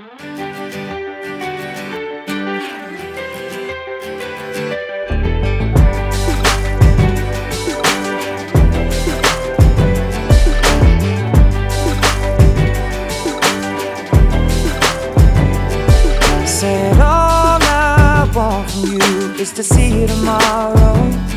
Said all I want from you is to see you tomorrow.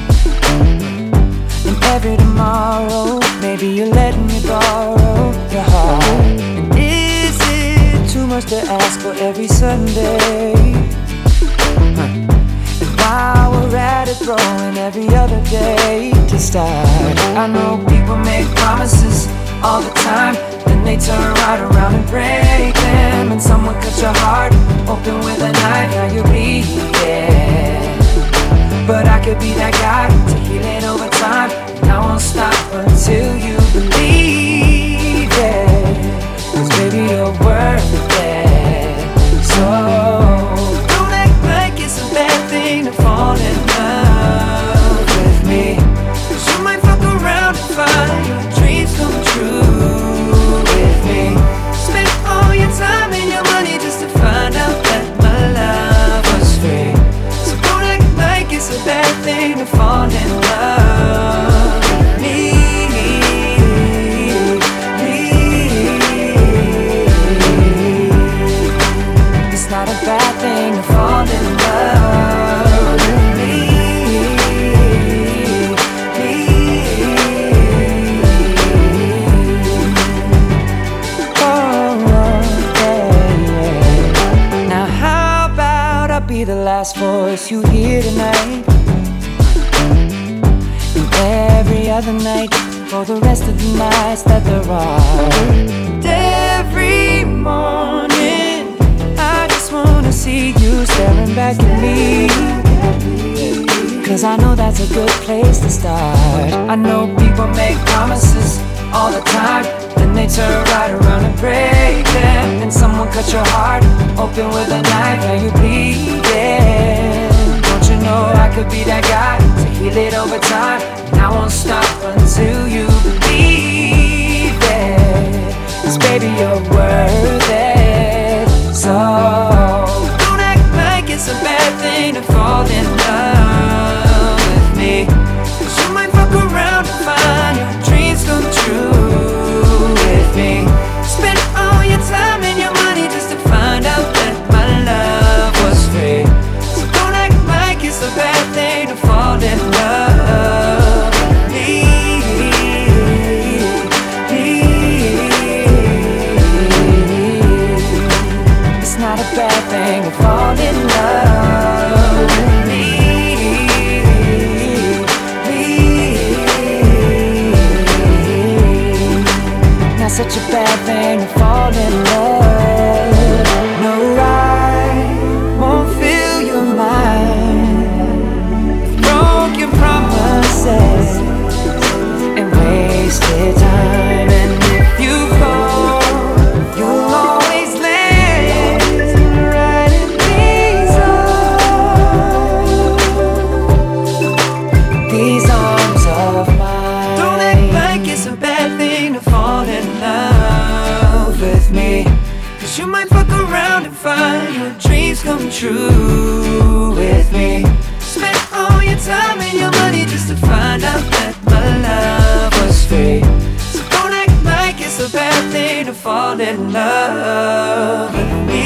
And every tomorrow, maybe you're letting me borrow your heart. And is it too much to ask for every Sunday? And while we're at it, throwing every other day to start. I know people make promises all the time, then they turn right around and break them. And someone cut your heart open with a knife, now you're bleeding. But I could be that guy to heal it over time, and I won't stop until you believe it. 'Cause baby, you're worth it. So don't act like it's a bad thing to fall in love with me, 'cause you might fuck around and find your dreams come true with me. Spend all your time and your money just to find out that my love was free. So don't act like it's a bad thing to fall in love with me. It's not a bad thing to fall in love with me. Now how about I be the last voice you hear tonight, and every other night for the rest of the nights that there are. And every morning I just wanna see you staring back at me, 'cause I know that's a good place to start. I know people make promises all the time, then they turn right around and break them. And someone cut your heart open with a knife, now you're bleeding. Don't you know I could be that guy to heal it over time, and I won't stop until you believe it. 'Cause baby, you're worth it. So don't act like it's a bad thing to fall in love with me, 'cause you might fuck around and find your dreams come true with me. Spend all your time and your money just to find out that my love was free. So don't act like it's a bad thing to fall in love with me. It's not a bad thing to fall in love with me. Not such a bad thing to fall in love. No, I won't fill your mind with broken promises and wasted time. And if you fall, you'll always land right in these arms of mine. Don't act like it's a bad thing to fall in love with me, 'cause you might fuck around and find your dreams come true with me. Spend all your time and your money just to find out that my love was free. So don't act like it's a bad thing to fall in love with me.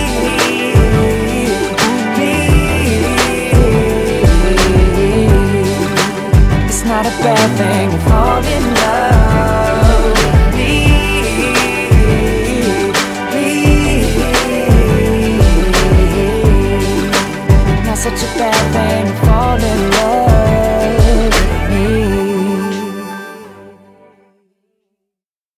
It's not a bad thing to fall in love with me. Not such a bad thing to fall in love.